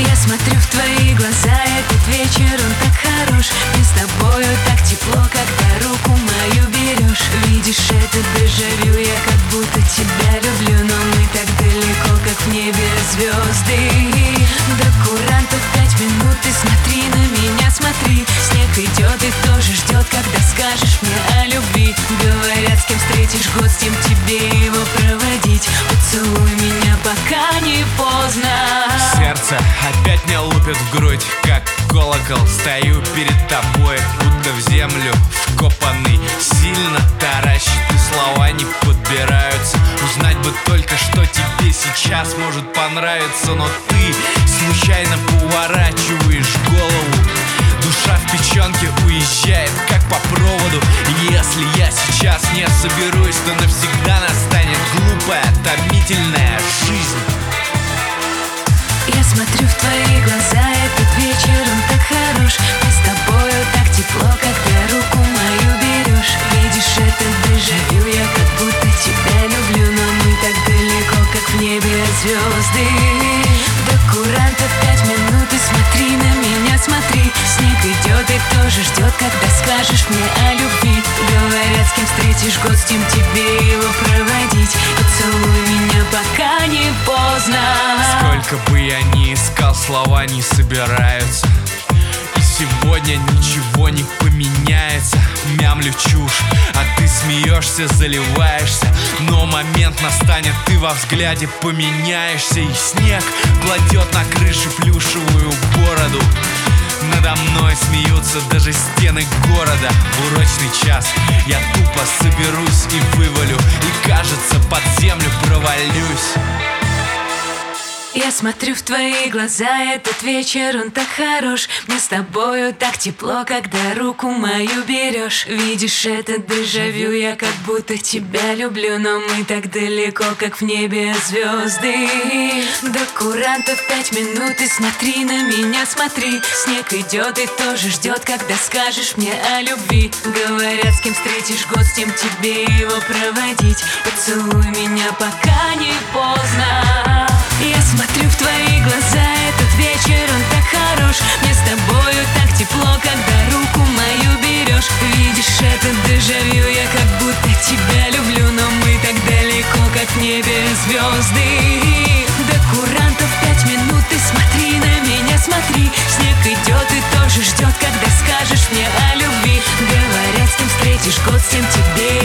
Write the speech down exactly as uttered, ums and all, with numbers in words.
Я смотрю в твои глаза, этот вечер он так хорош. Мне с тобою так тепло, когда руку мою берешь. Видишь, это дежавю, я как будто тебя люблю. Но мы так далеко, как в небе звезды. До курантов пять минут, ты смотри на меня, смотри. Снег идет и тоже ждет, когда скажешь мне о любви. Говорят, с кем встретишь год, с тем тебе его проводить. Поцелуй меня, пока не поздно. Сердце опять мне лупит в грудь, как колокол. Стою перед тобой, будто в землю вкопанный. Сильно таращит, и слова не подбираются. Узнать бы только, что тебе сейчас может понравиться. Но ты случайно поворачиваешь голову. Душа в печенке уезжает, как по проводу. Если я сейчас не соберусь, то навсегда настанет глупая, томительная жизнь. Я смотрю в твои глаза, этот вечер он так хорош. Мне с тобою так тепло, когда руку мою берешь. Видишь, это дежавю, я как будто тебя люблю. Но мы так далеко, как в небе звезды. До курантов пять минут, и смотри на меня, смотри. Снег идет и тоже ждет, когда скажешь мне о любви. Говорят, с кем встретишь год, с тем тебе его проводить. Поцелуй меня, пока не поздно. Сколько бы я ни искал, слова не собираются. И сегодня ничего не поменяется. Мямлю чушь, а ты смеешься, заливаешься. Но момент настанет, ты во взгляде поменяешься. И снег кладет на крыше плюшевую бороду. Надо мной смеются даже стены города. В урочный час я тупо соберусь и вывалю. И кажется, под землю провалюсь. Я смотрю в твои глаза, этот вечер он так хорош. Мне с тобою так тепло, когда руку мою берешь. Видишь, это дежавю, я как будто тебя люблю. Но мы так далеко, как в небе звезды. До курантов пять минут, и смотри на меня, смотри. Снег идет и тоже ждет, когда скажешь мне о любви. Говорят, с кем встретишь год, с тем тебе его проводить. Поцелуй меня, пока не поздно. Я смотрю в твои глаза, этот вечер он так хорош. Мне с тобою так тепло, когда руку мою берешь. Видишь, это дежавю, я как будто тебя люблю. Но мы так далеко, как в небе звезды. До курантов пять минут, ты смотри на меня, смотри. Снег идет и тоже ждет, когда скажешь мне о любви. Говорят, с кем встретишь год, с тем тебе